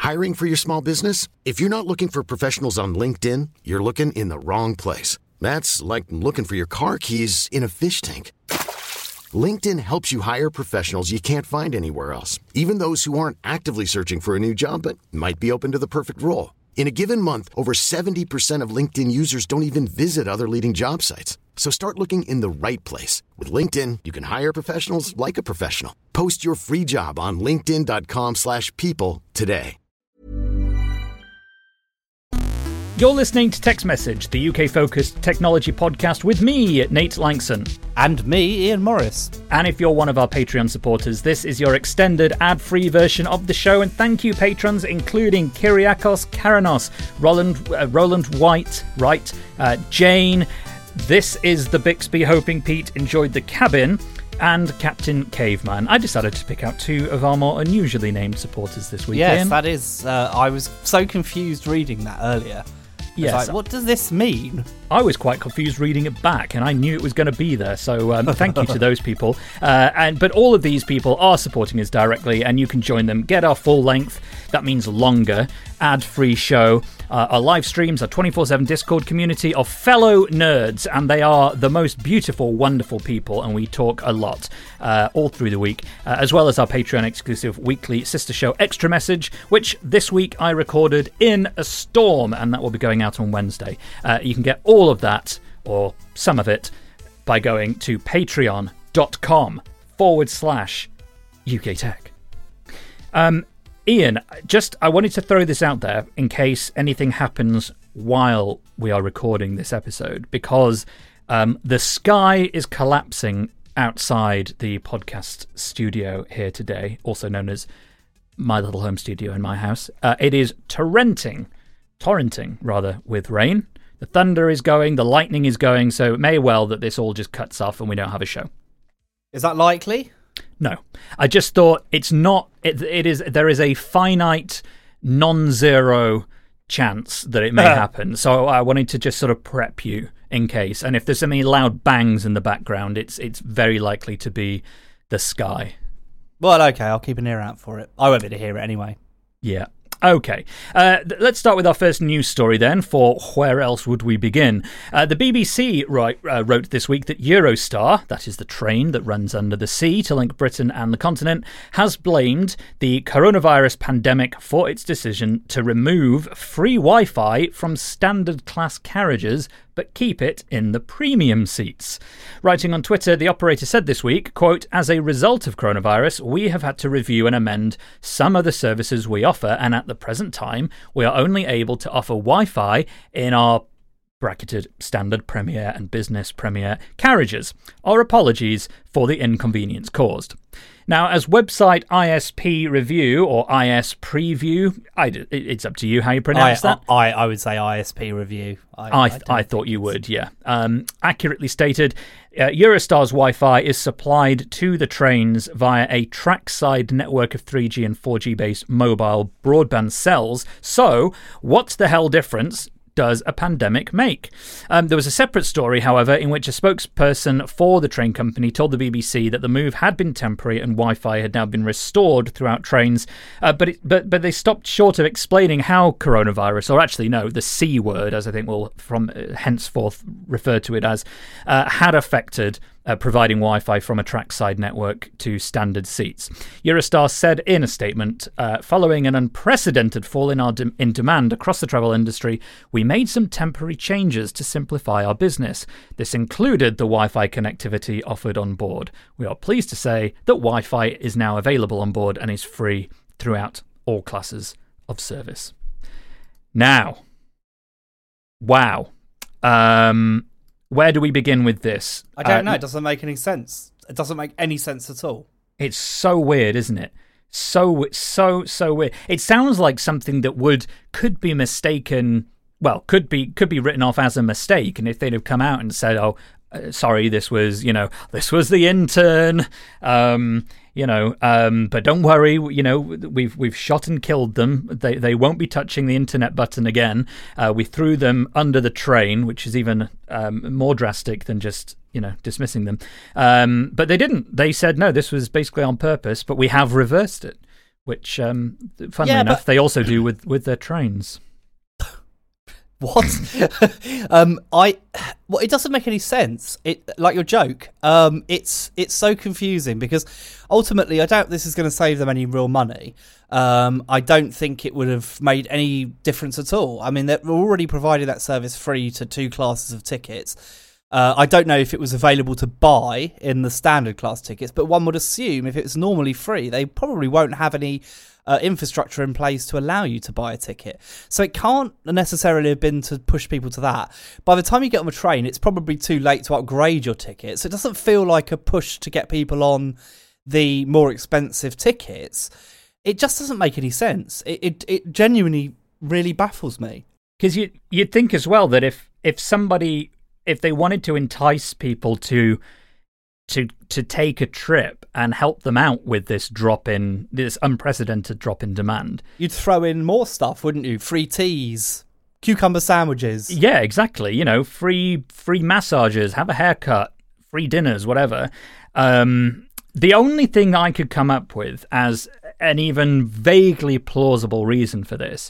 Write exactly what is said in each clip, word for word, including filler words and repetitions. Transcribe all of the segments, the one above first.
Hiring for your small business? If you're not looking for professionals on LinkedIn, you're looking in the wrong place. That's like looking for your car keys in a fish tank. LinkedIn helps you hire professionals you can't find anywhere else, even those who aren't actively searching for a new job but might be open to the perfect role. In a given month, over seventy percent of LinkedIn users don't even visit other leading job sites. So start looking in the right place. With LinkedIn, you can hire professionals like a professional. Post your free job on linkedin.com slash people today. You're listening to Text Message, the U K-focused technology podcast with me, Nate Langson. And me, Ian Morris. And if you're one of our Patreon supporters, this is your extended ad-free version of the show. And thank you, patrons, including Kyriakos Karanos, Roland uh, Roland White, right, uh, Jane. This is the Bixby, hoping Pete enjoyed the cabin, and Captain Caveman. I decided to pick out two of our more unusually named supporters this week. Yes, Ian. that is. Uh, I was so confused reading that earlier. Yes. Like, what does this mean? I was quite confused reading it back, and I knew it was going to be there. So um, thank you to those people. Uh, and but all of these people are supporting us directly, and you can join them. Get our full length. That means longer ad-free show. Uh, our live streams, our twenty-four seven Discord community of fellow nerds, and they are the most beautiful, wonderful people, and we talk a lot uh, all through the week, uh, as well as our Patreon exclusive weekly sister show Extra Message, which this week I recorded in a storm, and that will be going out on Wednesday. Uh, you can get all of that, or some of it, by going to patreon.com forward slash UK Tech. Um, Ian, just I wanted to throw this out there in case anything happens while we are recording this episode, because um, the sky is collapsing outside the podcast studio here today, also known as my little home studio in my house. Uh, it is torrenting, torrenting rather, with rain. The thunder is going, the lightning is going, so it may well that this all just cuts off and we don't have a show. Is that likely? No, I just thought it's not. It, it is. There is a finite, non-zero chance that it may happen. So I wanted to just sort of prep you in case. And if there's any loud bangs in the background, it's it's very likely to be the sky. Well, okay, I'll keep an ear out for it. I won't be able to hear it anyway. Yeah. Okay, uh, th- let's start with our first news story then, for where else would we begin? Uh, the B B C write, uh, wrote this week that Eurostar, that is the train that runs under the sea to link Britain and the continent, has blamed the coronavirus pandemic for its decision to remove free Wi-Fi from standard class carriages but keep it in the premium seats. Writing on Twitter, the operator said this week, quote, "As a result of coronavirus, we have had to review and amend some of the services we offer, and at the present time, we are only able to offer Wi-Fi in our bracketed standard Premier and business Premier carriages. Our apologies for the inconvenience caused." Now, as website I S P Review or I S Preview, I, it's up to you how you pronounce I, that. I, I would say I S P Review. I, I, th- I, I thought you would, yeah. Um, accurately stated, uh, Eurostar's Wi-Fi is supplied to the trains via a trackside network of three G and four G based mobile broadband cells. So, what's the hell difference does a pandemic make? Um, there was a separate story, however, in which a spokesperson for the train company told the B B C that the move had been temporary and Wi-Fi had now been restored throughout trains, uh, but, it, but but they stopped short of explaining how coronavirus, or actually no, the C word, as I think we'll from uh, henceforth refer to it as, uh, had affected Uh, providing Wi-Fi from a trackside network to standard seats. Eurostar said in a statement, uh, following an unprecedented fall in our de- in demand across the travel industry, we made some temporary changes to simplify our business. This included the Wi-Fi connectivity offered on board. We are pleased to say that Wi-Fi is now available on board and is free throughout all classes of service. Now, wow. Um... Where do we begin with this? I don't uh, know. It doesn't make any sense. It doesn't make any sense at all. It's so weird, isn't it? So, so, so weird. It sounds like something that would, could be mistaken, well, could be, could be written off as a mistake. And if they'd have come out and said, oh, uh, sorry, this was, you know, this was the intern, um, you know, um, but don't worry, you know, we've we've shot and killed them. They they won't be touching the internet button again. Uh, we threw them under the train, which is even um, more drastic than just, you know, dismissing them. Um, but they didn't. They said, no, this was basically on purpose, but we have reversed it. which, um, funnily Yeah, enough, but- they also do with, with their trains. What? um, I. Well, it doesn't make any sense. It like your joke. Um, it's it's so confusing because ultimately, I doubt this is going to save them any real money. Um, I don't think it would have made any difference at all. I mean, they're already providing that service free to two classes of tickets. Uh, I don't know if it was available to buy in the standard class tickets, but one would assume if it's normally free, they probably won't have any uh, infrastructure in place to allow you to buy a ticket. So it can't necessarily have been to push people to that. By the time you get on the train, it's probably too late to upgrade your ticket. So it doesn't feel like a push to get people on the more expensive tickets. It just doesn't make any sense. It it, it genuinely really baffles me. Because you, you'd think as well that if, if somebody... if they wanted to entice people to to to take a trip and help them out with this drop in this unprecedented drop in demand, You'd throw in more stuff, wouldn't you? Free teas, cucumber sandwiches. yeah, exactly. You know, free free massages, have a haircut, free dinners, whatever. Um, the only thing I could come up with as an even vaguely plausible reason for this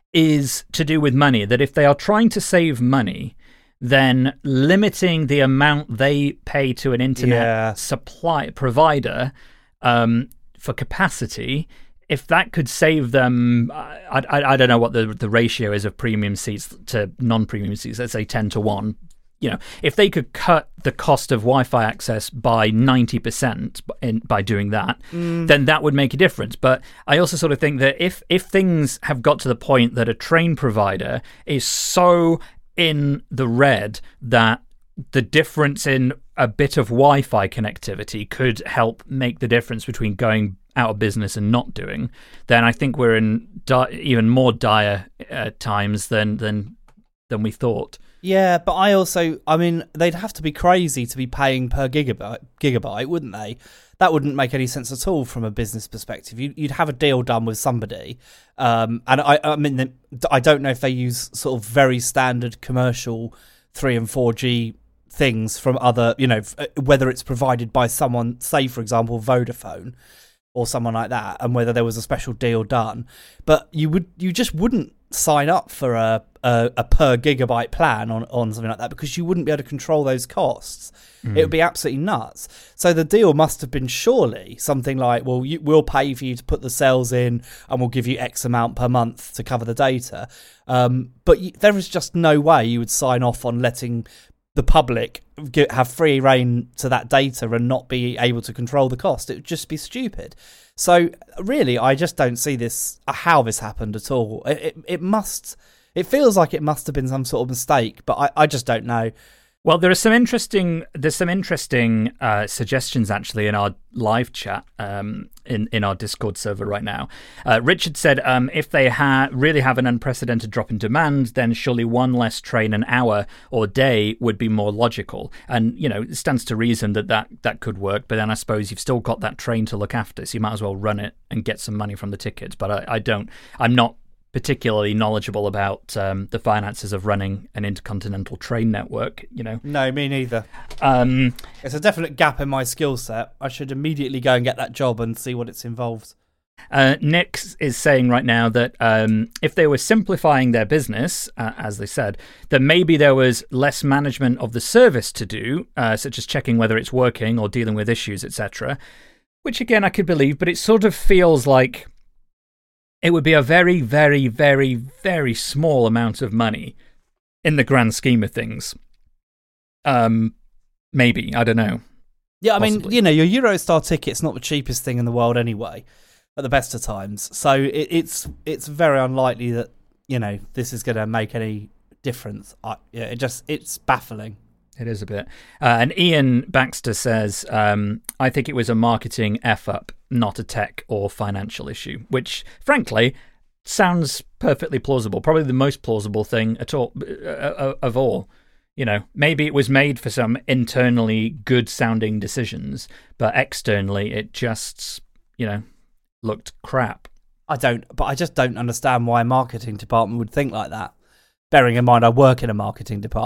is to do with money. That if they are trying to save money, then limiting the amount they pay to an internet Yeah. supply provider um, for capacity, if that could save them, I, I, I don't know what the the ratio is of premium seats to non-premium seats. Let's say ten to one. You know, if they could cut the cost of Wi-Fi access by ninety percent in, by doing that, mm. then that would make a difference. But I also sort of think that if if things have got to the point that a train provider is so in the red that the difference in a bit of Wi-Fi connectivity could help make the difference between going out of business and not doing, then I think we're in di- even more dire uh, times than than than we thought. Yeah, but I also, I mean, they'd have to be crazy to be paying per gigabyte, gigabyte, wouldn't they? That wouldn't make any sense at all from a business perspective. You'd, you'd have a deal done with somebody, um, and I, I mean, I don't know if they use sort of very standard commercial three and four G things from other, you know, whether it's provided by someone, say for example, Vodafone or someone like that, and whether there was a special deal done. But you would, you just wouldn't sign up for a a, a per gigabyte plan on, on something like that because you wouldn't be able to control those costs. Mm. It would be absolutely nuts. So the deal must have been surely something like, well, you, we'll pay for you to put the cells in and we'll give you X amount per month to cover the data. Um, but you, there is just no way you would sign off on letting the public get, have free reign to that data and not be able to control the cost. It would just be stupid. So really, I just don't see this, how this happened at all. It, it, it must... It feels like it must have been some sort of mistake, but I, I just don't know. Well, there are some interesting there's some interesting uh, suggestions actually in our live chat um, in in our Discord server right now. Uh, Richard said um, if they ha- really have an unprecedented drop in demand, then surely one less train an hour or day would be more logical. And you know, it stands to reason that, that that could work. But then I suppose you've still got that train to look after, so you might as well run it and get some money from the tickets. But I, I don't. I'm not particularly knowledgeable about um, the finances of running an intercontinental train network, you know. No, me neither. Um, it's a definite gap in my skill set. I should immediately go and get that job and see what it's involved. Uh, Nick is saying right now that um, if they were simplifying their business, uh, as they said, then maybe there was less management of the service to do, uh, such as checking whether it's working or dealing with issues, et cetera. Which again, I could believe, but it sort of feels like it would be a very, very, very, very small amount of money in the grand scheme of things. Um, maybe, I don't know. Yeah, I Possibly. mean, you know, your Eurostar ticket's not the cheapest thing in the world anyway, at the best of times. So it, it's it's very unlikely that, you know, this is going to make any difference. I, yeah, it just it's baffling. It is a bit. Uh, and Ian Baxter says, um, I think it was a marketing F-up, not a tech or financial issue, which, frankly, sounds perfectly plausible. Probably the most plausible thing at all uh, of all. You know, maybe it was made for some internally good-sounding decisions, but externally it just, you know, looked crap. I don't, but I just don't understand why a marketing department would think like that. Bearing in mind I work in a marketing department.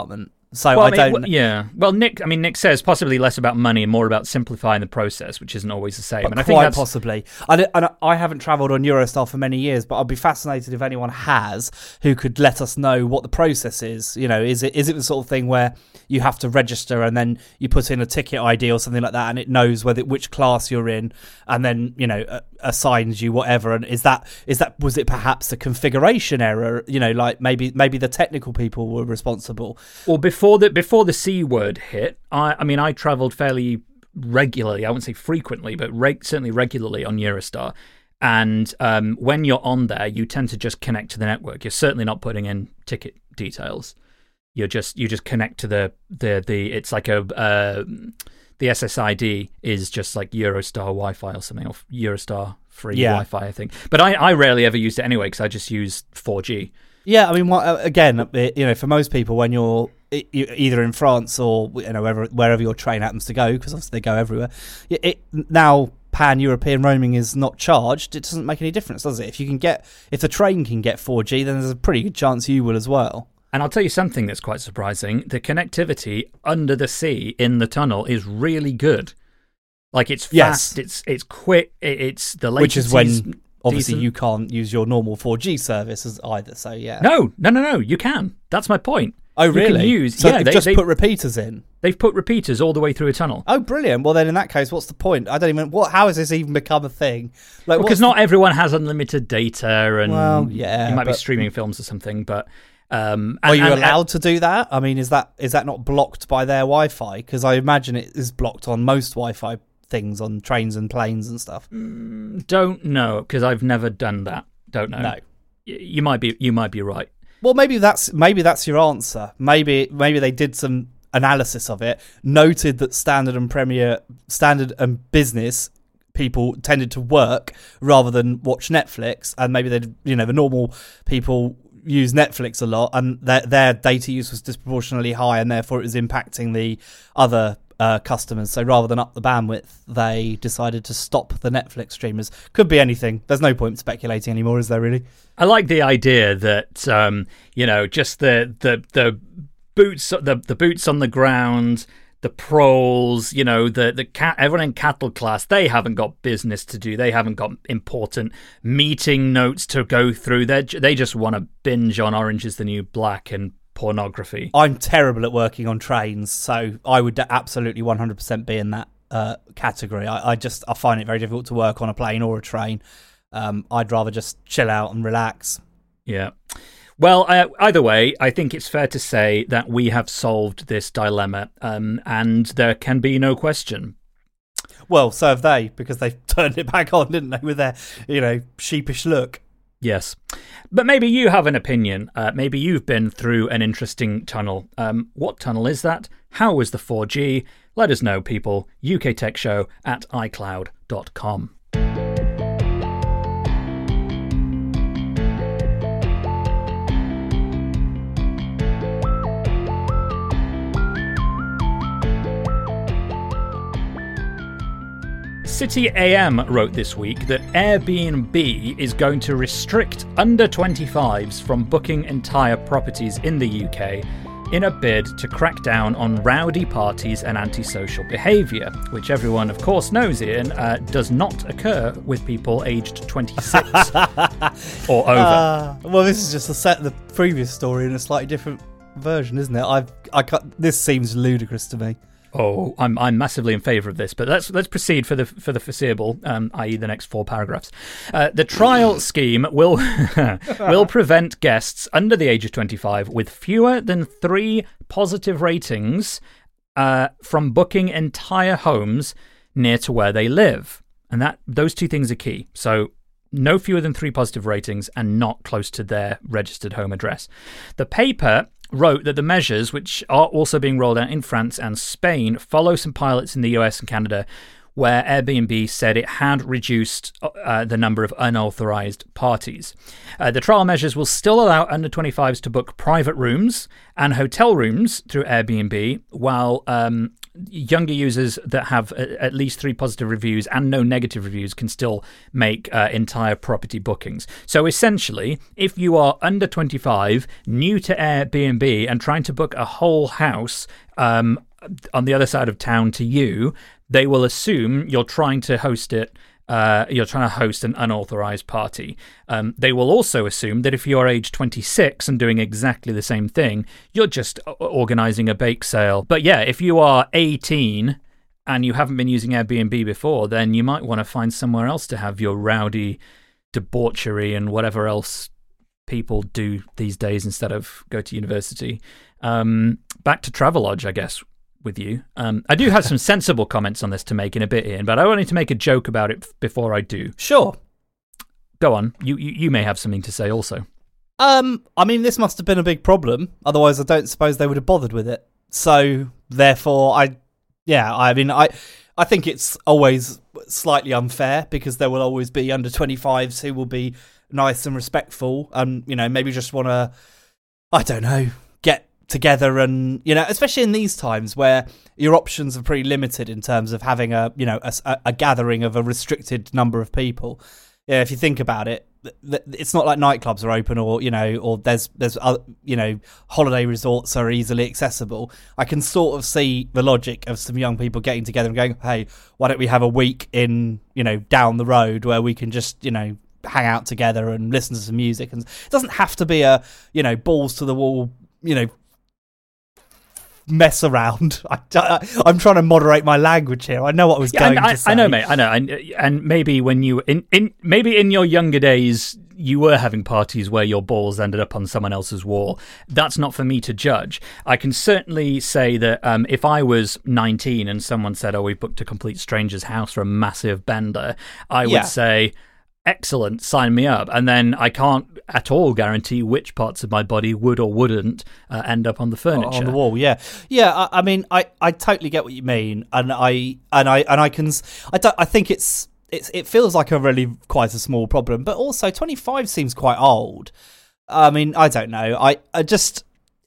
So well, I I mean, don't. w- yeah. Well, Nick. I mean, Nick says possibly less about money and more about simplifying the process, which isn't always the same. But and I quite think that's, possibly. I, don't- and I haven't travelled on Eurostar for many years, but I'd be fascinated if anyone has who could let us know what the process is. You know, is it is it the sort of thing where you have to register and then you put in a ticket I D or something like that, and it knows whether which class you're in, and then you know uh, assigns you whatever? And is that is that was it perhaps a configuration error? You know, like maybe maybe the technical people were responsible. Well, before the before the C word hit, I, I mean, I travelled fairly regularly. I wouldn't say frequently, but reg- certainly regularly on Eurostar. And um, when you're on there, you tend to just connect to the network. You're certainly not putting in ticket details. You're just you just connect to the the the. It's like a uh, the S S I D is just like Eurostar Wi-Fi or something, or Eurostar free Yeah. Wi-Fi, I think. But I, I rarely ever used it anyway because I just use four G. Yeah, I mean, what, again, you know, for most people, when you're either in France or you know wherever wherever your train happens to go, because obviously they go everywhere, it, it now pan-European roaming is not charged. It doesn't make any difference, does it? If you can get, if the train can get four G, then there's a pretty good chance you will as well. And I'll tell you something that's quite surprising: the connectivity under the sea in the tunnel is really good. Like it's fast, Yes. it's it's quick, it, it's the Which is latency's when obviously decent. you can't use your normal four G services either. So yeah. No, no, no, no. You can. That's my point. Oh You really? can use, so yeah, they've they, just they, put repeaters in. they've put repeaters all the way through a tunnel. Oh, brilliant! Well, then in that case, what's the point? I don't even. What? How has this even become a thing? Like, Because what's not everyone has unlimited data, and Well, yeah, you might be but- streaming films or something. But um, Are and- you and- allowed to do that? I mean, is that is that not blocked by their Wi-Fi? Because I imagine it is blocked on most Wi-Fi things on trains and planes and stuff. Don't know because I've never done that. Don't know. No. Y- You might be. You might be right. Well, maybe that's maybe that's your answer. Maybe maybe they did some analysis of it, noted that standard and premier, standard and business people tended to work rather than watch Netflix, and maybe they, you know, the normal people use Netflix a lot, and their their data use was disproportionately high, and therefore it was impacting the other uh, customers. So rather than up the bandwidth, they decided to stop the Netflix streamers. Could be anything. There's no point speculating anymore, is there really? I like the idea that um, you know, just the the the boots the the boots on the ground, the proles, you know, the the cat everyone in cattle class, they haven't got business to do. They haven't got important meeting notes to go through. They they just want to binge on Orange is the New Black and pornography. I'm terrible at working on trains, so I would absolutely one hundred percent be in that uh, category. I, I just I find it very difficult to work on a plane or a train. Um, I'd rather just chill out and relax. Yeah. Well, uh, either way, I think it's fair to say that we have solved this dilemma, um, and there can be no question. Well, so have they, because they've turned it back on, didn't they, with their, you know, sheepish look. Yes. But maybe you have an opinion. Uh, maybe you've been through an interesting tunnel. Um, what tunnel is that? How was the four G? Let us know, people. U K Tech Show at iCloud dot com. City A M wrote this week that Airbnb is going to restrict under twenty-fives from booking entire properties in the U K in a bid to crack down on rowdy parties and antisocial behaviour, which everyone, of course, knows, Ian, uh, does not occur with people aged twenty-six or over. Uh, well, this is just a set of the previous story in a slightly different version, isn't it? I've, I can't, this seems ludicrous to me. Oh, I'm I'm massively in favour of this, but let's let's proceed for the for the foreseeable, um, that is, the next four paragraphs. Uh, the trial scheme will will prevent guests under the age of twenty-five with fewer than three positive ratings uh, from booking entire homes near to where they live, and that those two things are key. So, no fewer than three positive ratings and not close to their registered home address. The paper wrote that the measures, which are also being rolled out in France and Spain, follow some pilots in the U S and Canada where Airbnb said it had reduced uh, the number of unauthorized parties. Uh, the trial measures will still allow under twenty-fives to book private rooms and hotel rooms through Airbnb, while um, younger users that have a, at least three positive reviews and no negative reviews can still make uh, entire property bookings. So essentially, if you are under twenty-five, new to Airbnb, and trying to book a whole house um, on the other side of town to you, they will assume you're trying to host it. Uh, you're trying to host an unauthorized party. Um, they will also assume that if you're age twenty-six and doing exactly the same thing, you're just organizing a bake sale. But yeah, if you are eighteen and you haven't been using Airbnb before, then you might want to find somewhere else to have your rowdy debauchery and whatever else people do these days instead of go to university. Um, back to Travelodge, I guess. With you. Um, I do have some sensible comments on this to make in a bit, Ian, but I wanted to make a joke about it before I do. Sure. Go on. You, you you may have something to say also. Um, I mean, this must have been a big problem. Otherwise, I don't suppose they would have bothered with it. So, therefore, I, yeah, I mean, I, I think it's always slightly unfair because there will always be under twenty-fives who will be nice and respectful and, you know, maybe just want to, I don't know, get together and, you know, especially in these times where your options are pretty limited in terms of having a, you know, a, a gathering of a restricted number of people. Yeah, if you think about it, it's not like nightclubs are open or, you know, or there's, there's uh, you know, holiday resorts are easily accessible. I can sort of see the logic of some young people getting together and going, hey, why don't we have a week in, you know, down the road where we can just, you know, hang out together and listen to some music. And it doesn't have to be a, you know, balls to the wall, you know, mess around. I, I'm trying to moderate my language here. I know what I was yeah, going I, to say. I know, mate. I know, and, and maybe when you in, in maybe in your younger days you were having parties where your balls ended up on someone else's wall. That's not for me to judge. I can certainly say that um, if I was nineteen and someone said, "Oh, we booked a complete stranger's house for a massive bender," I would yeah. say, excellent, sign me up. And then I can't at all guarantee which parts of my body would or wouldn't uh, end up on the furniture. On the wall, yeah. Yeah, I, I mean, I, I totally get what you mean. And I and I and I can I don't I think it's it's it feels like a really quite a small problem, but also twenty-five seems quite old. I mean, I don't know. I, I just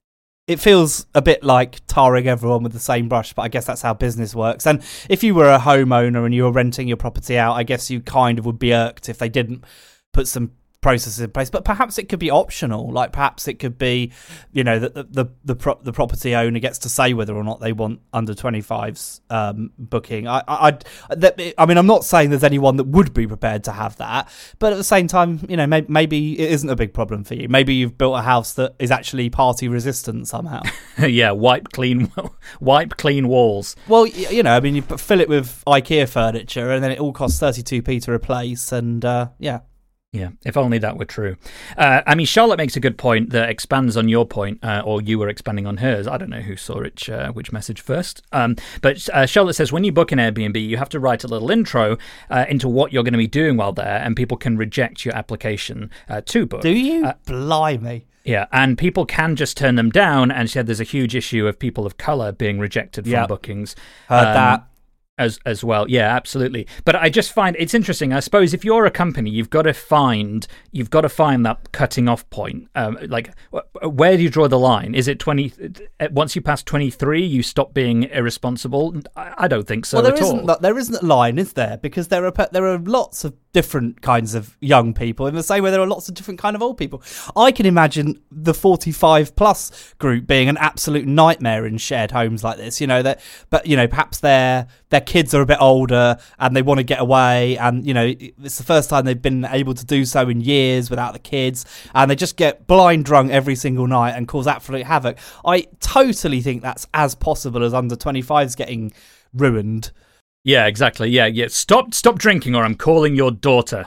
it feels a bit like tarring everyone with the same brush, but I guess that's how business works. And if you were a homeowner and you were renting your property out, I guess you kind of would be irked if they didn't put some processes in place. But perhaps it could be optional. Like perhaps it could be, you know, that the the the, pro- the property owner gets to say whether or not they want under twenty-fives um, booking. I I that, I mean, I'm not saying there's anyone that would be prepared to have that, but at the same time, you know, maybe, maybe it isn't a big problem for you. Maybe you've built a house that is actually party resistant somehow. Yeah, wipe clean, wipe clean walls. Well, you know, I mean, you fill it with IKEA furniture, and then it all costs thirty-two p to replace, and uh, yeah. Yeah, if only that were true. Uh, I mean, Charlotte makes a good point that expands on your point, uh, or you were expanding on hers. I don't know who saw which, uh, which message first. Um, but uh, Charlotte says, when you book an Airbnb, you have to write a little intro uh, into what you're going to be doing while there, and people can reject your application uh, to book. Do you? Uh, Blimey. Yeah, and people can just turn them down, and she said there's a huge issue of people of colour being rejected from yep. bookings. Heard um, that. As as well, yeah, absolutely. But I just find it's interesting. I suppose if you're a company, you've got to find you've got to find that cutting off point. Um, like, where do you draw the line? Is it twenty? Once you pass twenty-three, you stop being irresponsible? I, I don't think so well, there at isn't, all. There isn't a line, is there? Because there are there are lots of different kinds of young people in the same way there are lots of different kind of old people. I can imagine the forty-five plus group being an absolute nightmare in shared homes like this. You know that, but you know perhaps their their kids are a bit older and they want to get away, and you know it's the first time they've been able to do so in years without the kids, and they just get blind drunk every single night and cause absolute havoc. I totally think that's as possible as under twenty-fives getting ruined. Yeah, exactly. Yeah, yeah. Stop, stop drinking, or I'm calling your daughter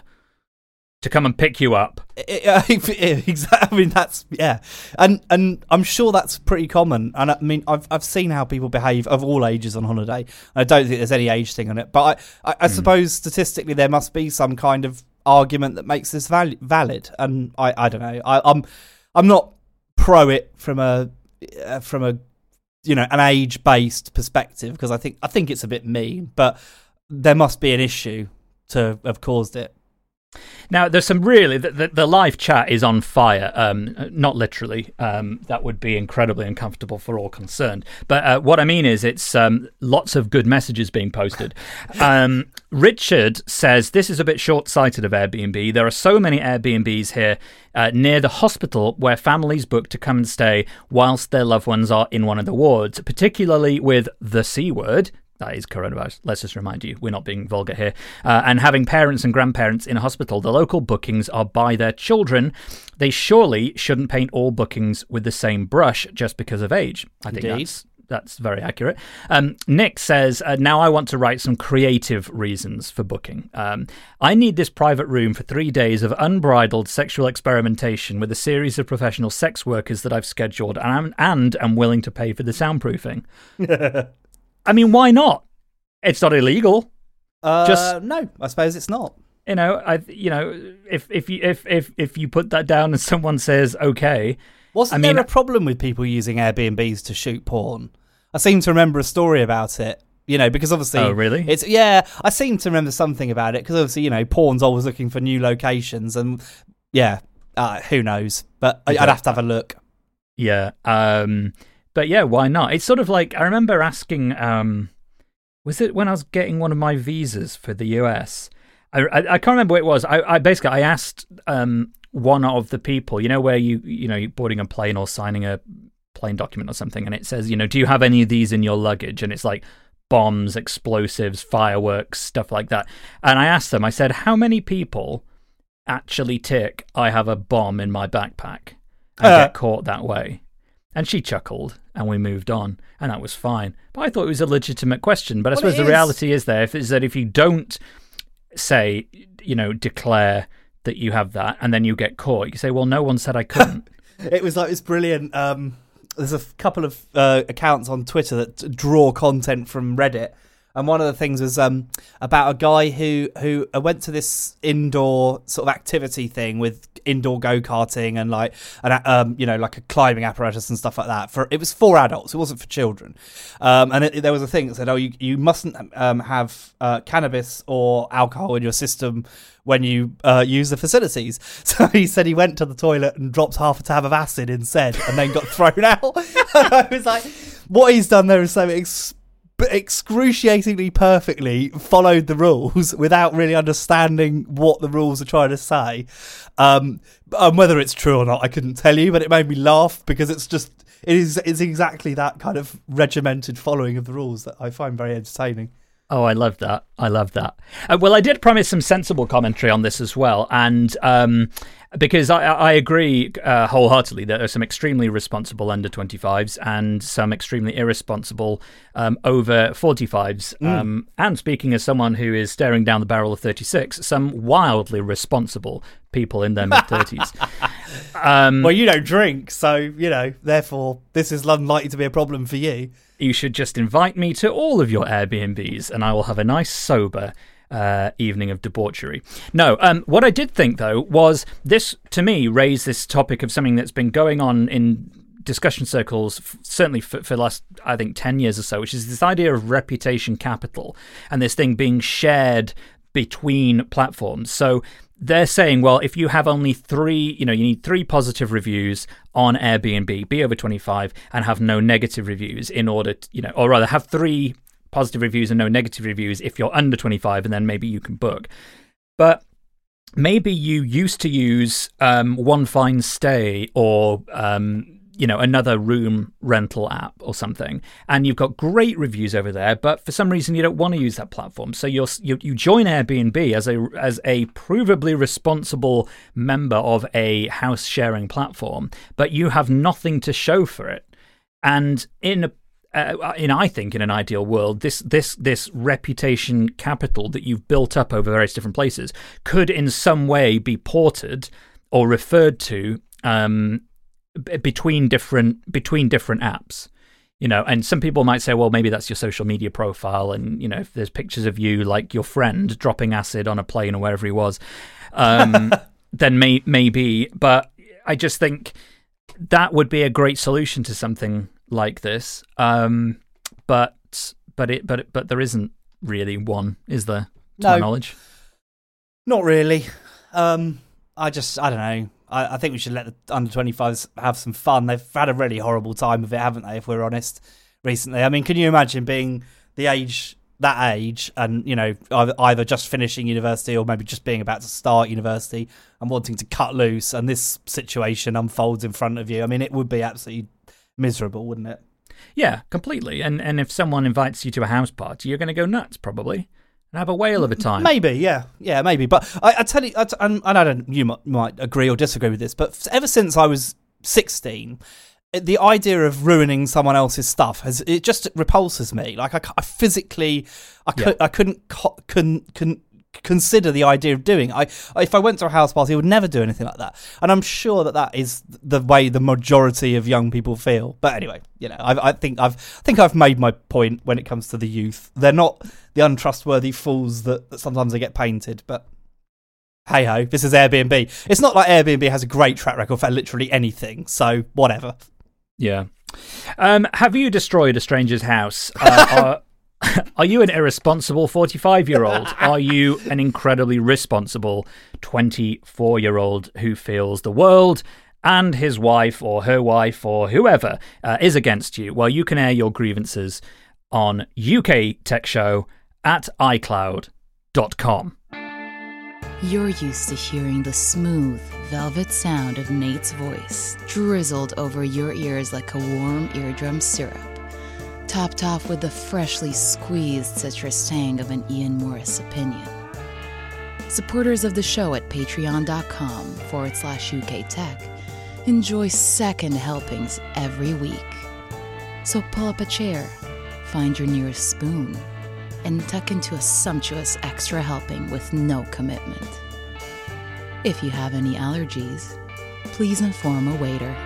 to come and pick you up. Exactly. I mean, that's yeah, and and I'm sure that's pretty common. And I mean, I've I've seen how people behave of all ages on holiday. I don't think there's any age thing on it, but I I, I mm. suppose statistically there must be some kind of argument that makes this val- valid. And I, I don't know. I, I'm I'm not pro it from a uh, from a you know an age based perspective, because I think I think it's a bit mean, but there must be an issue to have caused it. Now, there's some really the, the, the live chat is on fire. Um, not literally. Um, that would be incredibly uncomfortable for all concerned. But uh, what I mean is, it's um, lots of good messages being posted. Um, Richard says this is a bit short-sighted of Airbnb. There are so many Airbnbs here uh, near the hospital where families book to come and stay whilst their loved ones are in one of the wards, particularly with the C word. That is coronavirus. Let's just remind you, we're not being vulgar here. Uh, and having parents and grandparents in a hospital, the local bookings are by their children. They surely shouldn't paint all bookings with the same brush just because of age. I think Indeed. that's that's very accurate. Um, Nick says, uh, now I want to write some creative reasons for booking. Um, I need this private room for three days of unbridled sexual experimentation with a series of professional sex workers that I've scheduled, and I'm, and I'm willing to pay for the soundproofing. I mean, why not? It's not illegal. Uh, Just no, I suppose it's not. You know, I you know, if if you if if if you put that down and someone says okay, wasn't I mean, there a problem with people using Airbnbs to shoot porn? I seem to remember a story about it. You know, because obviously, oh really? It's yeah. I seem to remember something about it because obviously, you know, porn's always looking for new locations, and yeah, uh, who knows? But I, I'd have to have a look. Yeah. Um. But yeah, why not? It's sort of like, I remember asking, um, was it when I was getting one of my visas for the U S? I, I, I can't remember what it was. I, I basically, I asked um, one of the people, you know, where you, you know, you're boarding a plane or signing a plane document or something, and it says, you know, do you have any of these in your luggage? And it's like bombs, explosives, fireworks, stuff like that. And I asked them, I said, how many people actually tick, I have a bomb in my backpack, and Uh. get caught that way? And she chuckled, and we moved on, and that was fine. But I thought it was a legitimate question. But I Well, suppose it the is. reality is there is that if you don't say, you know, declare that you have that, and then you get caught, you say, well, no one said I couldn't. It was like this brilliant. Um, there's a f- couple of uh, accounts on Twitter that draw content from Reddit, and one of the things was um, about a guy who who uh, went to this indoor sort of activity thing with indoor go-karting and like an um, you know, like a climbing apparatus and stuff like that. For it was for adults, it wasn't for children. Um, and it, there was a thing that said, oh, you you mustn't um, have uh, cannabis or alcohol in your system when you uh, use the facilities. So he said he went to the toilet and dropped half a tab of acid instead, and then got thrown out. I was like, what he's done there is so ex- excruciatingly perfectly followed the rules without really understanding what the rules are trying to say. Um, and whether it's true or not, I couldn't tell you, but it made me laugh because it's just it is it's exactly that kind of regimented following of the rules that I find very entertaining. Oh, I love that. I love that. Uh, well, I did promise some sensible commentary on this as well. And um, because I, I agree uh, wholeheartedly that there are some extremely responsible under twenty-fives and some extremely irresponsible um, over forty-fives. Mm. Um, and speaking as someone who is staring down the barrel of thirty-six, some wildly responsible people in their mid-thirties. um, Well, you don't drink, so, you know, therefore, this is unlikely to be a problem for you. You should just invite me to all of your Airbnbs and I will have a nice sober uh, evening of debauchery. No, um, what I did think, though, was this, to me, raised this topic of something that's been going on in discussion circles, f- certainly for, for the last, I think, ten years or so, which is this idea of reputation capital and this thing being shared between platforms. So they're saying, well, if you have only three, you know, you need three positive reviews on Airbnb, be over twenty-five, and have no negative reviews in order to, you know, or rather have three positive reviews and no negative reviews if you're under twenty-five, and then maybe you can book. But maybe you used to use um, One Fine Stay or, um, you know, another room rental app or something, and you've got great reviews over there, but for some reason you don't want to use that platform. So you're, you you join Airbnb as a as a provably responsible member of a house sharing platform, but you have nothing to show for it. And in a Uh, in I think in an ideal world, this this this reputation capital that you've built up over various different places could in some way be ported or referred to um, b- between different between different apps. You know, and some people might say, well, maybe that's your social media profile, and you know, if there's pictures of you like your friend dropping acid on a plane or wherever he was, um, then may, maybe. But I just think that would be a great solution to something like this, um, but but it but but there isn't really one, is there? To No. my knowledge, Not really. Um, I just, I don't know. I, I think we should let the under twenty-fives have some fun. They've had a really horrible time of it, haven't they, if we're honest, recently. I mean, can you imagine being the age, that age, and, you know, either, either just finishing university or maybe just being about to start university and wanting to cut loose, and this situation unfolds in front of you? I mean, it would be absolutely miserable, wouldn't it? Yeah, completely. And and if someone invites you to a house party, you're going to go nuts, probably. Have a whale of a time. Maybe, yeah, yeah, maybe. But I, I tell you, I t- and I don't. You might, might agree or disagree with this, but ever since I was sixteen, the idea of ruining someone else's stuff has it just repulses me. Like I, I physically, I could, yeah. I couldn't, co- couldn't, couldn't consider the idea of doing. I, if I went to a house party, I would never do anything like that. And I'm sure that that is the way the majority of young people feel. But anyway, you know, I, I think I've, I think I've made my point when it comes to the youth. They're not the untrustworthy fools that, that sometimes they get painted. But hey ho, this is Airbnb. It's not like Airbnb has a great track record for literally anything. So whatever. Yeah. Um, have you destroyed a stranger's house? Uh, or- Are you an irresponsible forty-five-year-old? Are you an incredibly responsible twenty-four-year-old who feels the world and his wife or her wife or whoever uh, is against you? Well, you can air your grievances on U K Tech Show at i cloud dot com. You're used to hearing the smooth, velvet sound of Nate's voice drizzled over your ears like a warm eardrum syrup. Topped off with the freshly squeezed citrus tang of an Ian Morris opinion. Supporters of the show at patreon.com forward slash UK Tech enjoy second helpings every week. So pull up a chair, find your nearest spoon, and tuck into a sumptuous extra helping with no commitment. If you have any allergies, please inform a waiter.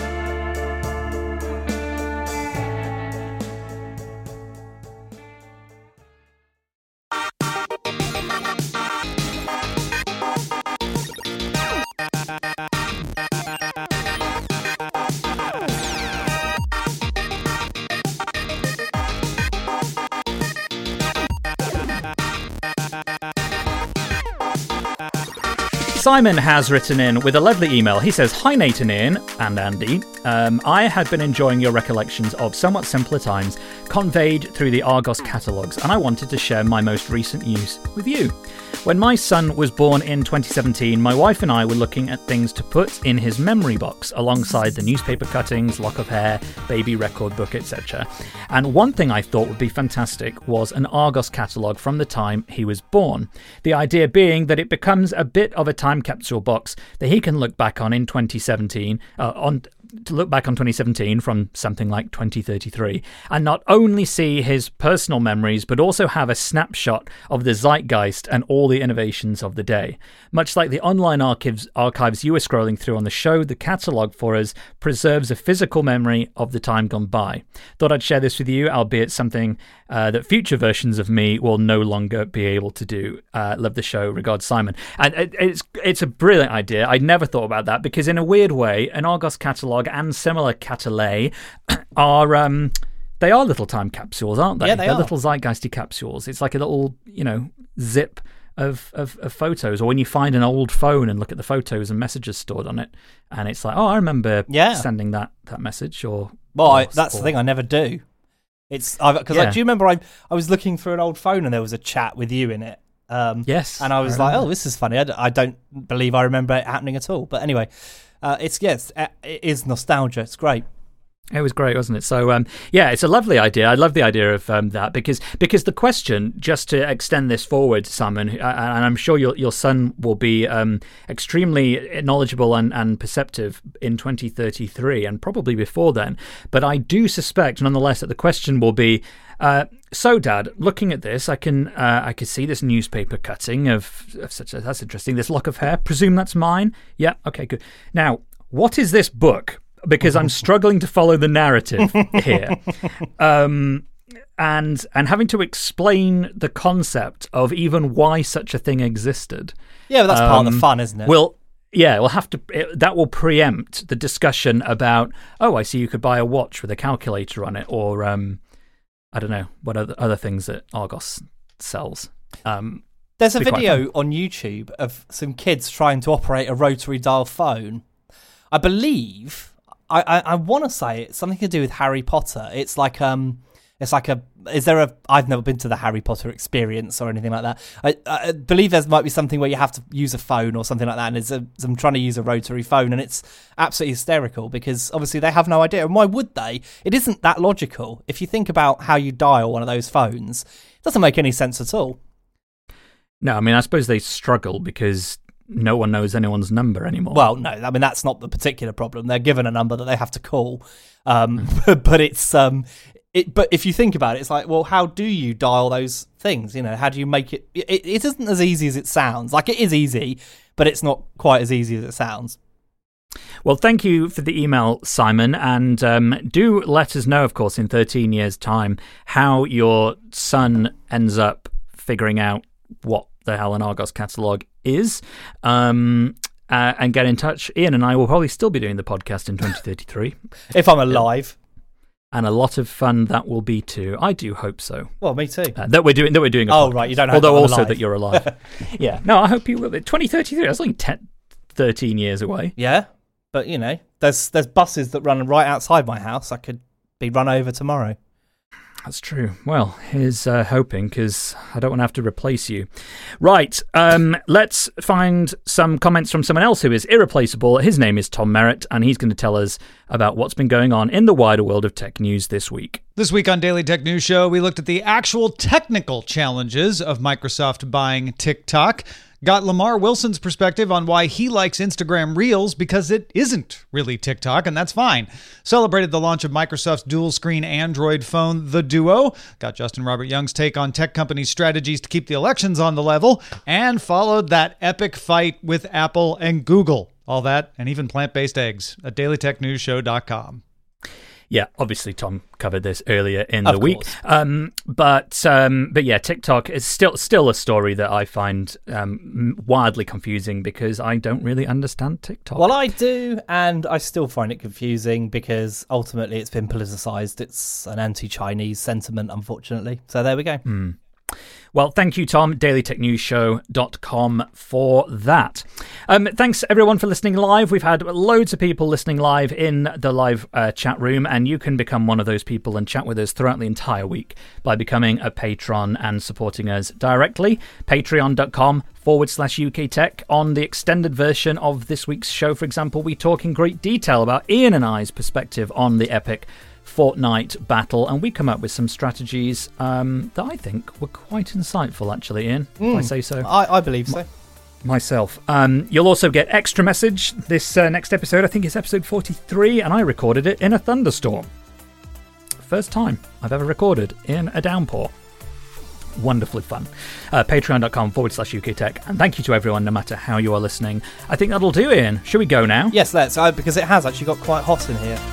Simon has written in with a lovely email. He says, "Hi Nate and Ian and Andy. Um, I had been enjoying your recollections of somewhat simpler times conveyed through the Argos catalogues, and I wanted to share my most recent news with you. When my son was born in twenty seventeen, my wife and I were looking at things to put in his memory box alongside the newspaper cuttings, lock of hair, baby record book, et cetera. And one thing I thought would be fantastic was an Argos catalogue from the time he was born. The idea being that it becomes a bit of a time capsule box that he can look back on in twenty seventeen, uh, on to look back on twenty seventeen from something like twenty thirty-three, and not only see his personal memories, but also have a snapshot of the zeitgeist and all the innovations of the day. Much like the online archives, archives you were scrolling through on the show, the catalogue for us preserves a physical memory of the time gone by. Thought I'd share this with you, albeit something uh, that future versions of me will no longer be able to do. Uh, love the show. Regards, Simon." And it, it's it's a brilliant idea. I'd never thought about that because in a weird way, an Argos catalogue and similar catalet are um, they are little time capsules, aren't they? Yeah, they They're are. little zeitgeisty capsules. It's like a little, you know, zip of, of, of photos, or when you find an old phone and look at the photos and messages stored on it, and it's like, oh, I remember Yeah. sending that, that message. Or Well, I, or- that's or- the thing. I never do. It's because Yeah. like, do you remember I I was looking through an old phone and there was a chat with you in it. Um, Yes, and I was I like, remember. oh, this is funny. I, d- I don't believe I remember it happening at all. But anyway, uh, it's yes, uh, it is nostalgia. It's great. It was great, wasn't it? So, um, yeah, it's a lovely idea. I love the idea of um, that because because the question, just to extend this forward, Simon, uh, and I'm sure your your son will be um, extremely knowledgeable and, and perceptive in twenty thirty-three and probably before then. But I do suspect, nonetheless, that the question will be, uh, so, Dad, looking at this, I can uh, I can see this newspaper cutting of, of such a, that's interesting. This lock of hair, presume that's mine. Yeah, okay, good. Now, what is this book? Because I'm struggling to follow the narrative here, um, and and having to explain the concept of even why such a thing existed. Yeah, but that's part of the Um, fun, isn't it? Well, yeah, we'll have to. It, that will preempt the discussion about. Oh, I see. You could buy a watch with a calculator on it, or um, I don't know what other other things that Argos sells. Um, There's a It'd be quite video fun. on YouTube of some kids trying to operate a rotary dial phone. I believe, I, I, I want to say it's something to do with Harry Potter. It's like um, it's like a. Is there a? I've never been to the Harry Potter experience or anything like that. I, I believe there might be something where you have to use a phone or something like that, and it's a, I'm trying to use a rotary phone, and it's absolutely hysterical because obviously they have no idea. And why would they? It isn't that logical. If you think about how you dial one of those phones, it doesn't make any sense at all. No, I mean, I suppose they struggle because no one knows anyone's number anymore. Well, no, I mean, that's not the particular problem. They're given a number that they have to call. Um, but it's, um, it, but if you think about it, it's like, well, how do you dial those things? You know, how do you make it, it, it isn't as easy as it sounds. Like, it is easy, but it's not quite as easy as it sounds. Well, thank you for the email, Simon, and um, do let us know, of course, in thirteen years' time, how your son ends up figuring out what the hell an Argos catalogue is, um, uh, and get in touch. Ian and I will probably still be doing the podcast in twenty thirty-three. If I'm alive. And a lot of fun that will be too. I do hope so. Well, me too. Uh, that we're doing that we're doing a Oh, podcast. right, you don't hope Although I'm also alive. that you're alive. Yeah. No, I hope you will be. twenty thirty-three, that's only ten, thirteen years away. Yeah, but, you know, there's there's buses that run right outside my house. I could be run over tomorrow. That's true. Well, here's uh, hoping, because I don't want to have to replace you. Right, um, let's find some comments from someone else who is irreplaceable. His name is Tom Merritt, and he's going to tell us about what's been going on in the wider world of tech news this week. This week on Daily Tech News Show, we looked at the actual technical challenges of Microsoft buying TikTok. Got Lamar Wilson's perspective on why he likes Instagram Reels because it isn't really TikTok, and that's fine. Celebrated the launch of Microsoft's dual-screen Android phone, the Duo. Got Justin Robert Young's take on tech companies' strategies to keep the elections on the level, and followed that epic fight with Apple and Google. All that, and even plant-based eggs, at daily tech news show dot com. Yeah, obviously Tom covered this earlier in Of the week, course. um, but um, but yeah, TikTok is still still a story that I find um, wildly confusing because I don't really understand TikTok. Well, I do, and I still find it confusing because ultimately it's been politicised. It's an anti-Chinese sentiment, unfortunately. So there we go. Mm. Well, thank you, Tom, daily tech news show dot com for that. Um, thanks, everyone, for listening live. We've had loads of people listening live in the live uh, chat room, and you can become one of those people and chat with us throughout the entire week by becoming a patron and supporting us directly. Patreon.com forward slash UK Tech. On the extended version of this week's show, for example, we talk in great detail about Ian and I's perspective on the epic Fortnite battle, and we come up with some strategies um, that I think were quite insightful, actually, Ian, Mm. if I say so I, I believe so. myself. Um, you'll also get extra message this uh, next episode. I think it's episode forty-three, and I recorded it in a thunderstorm. First time I've ever recorded in a downpour. Wonderfully fun. Uh, Patreon.com forward slash UK Tech. And thank you to everyone, no matter how you are listening. I think that'll do, Ian. Should we go now? Yes, let's, uh, because it has actually got quite hot in here.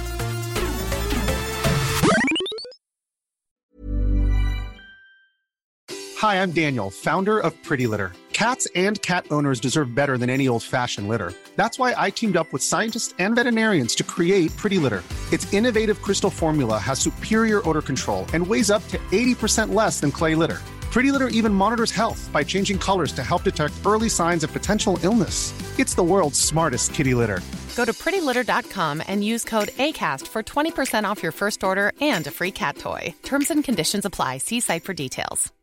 Hi, I'm Daniel, founder of Pretty Litter. Cats and cat owners deserve better than any old-fashioned litter. That's why I teamed up with scientists and veterinarians to create Pretty Litter. Its innovative crystal formula has superior odor control and weighs up to eighty percent less than clay litter. Pretty Litter even monitors health by changing colors to help detect early signs of potential illness. It's the world's smartest kitty litter. Go to pretty litter dot com and use code ACAST for twenty percent off your first order and a free cat toy. Terms and conditions apply. See site for details.